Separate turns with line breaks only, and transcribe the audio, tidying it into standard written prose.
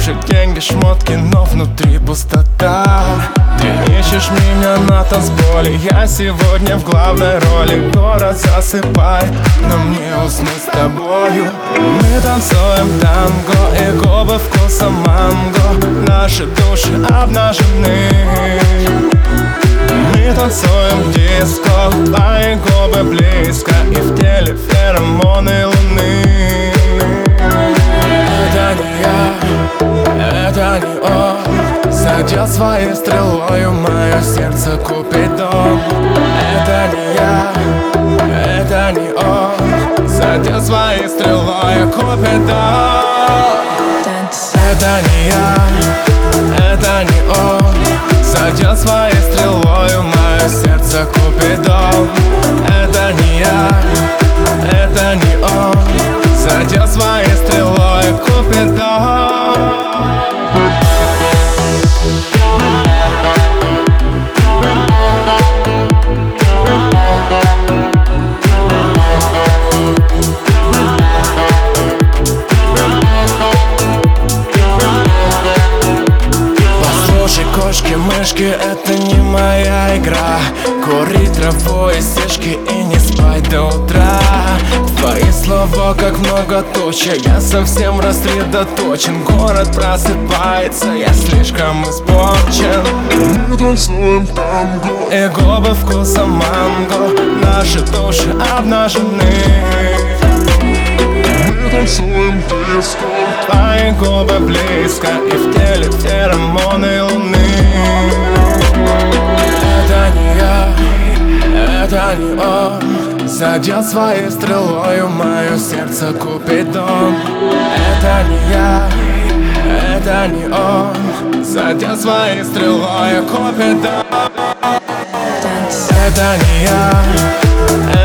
снаружи деньги, шмотки, но внутри пустота. Ты ищешь меня на танцполе, я сегодня в главной роли. Город засыпай, но мне уснуть с тобою. Мы танцуем танго и губы вкуса манго. Наши души обнажены. Мы танцуем диско, твои губы близко, и в теле феромоны луны. Это не я, это не он, задел своей стрелою мое сердце Купидон. Это не я, это не он, задел своей стрелой Купидон. Это не я, это не он, задел своей стрелою мое сердце Купидон. Это не я, это не он, задел своей стрелой Купидон. Кошки-мышки, это не моя игра. Курить траву и стежки и не спать до утра. Твои слова как многоточие, я совсем рассредоточен. Город просыпается, я слишком испорчен. Мы танцуем танго и губы вкуса манго. Наши души обнажены. Мы танцуем диско, твои губы близко, и в теле феромоны луны. Это не я, это не он, задел своей стрелою мое сердце Купидон. Это не я, это не он, задел своей стрелой Купидон. Это не я,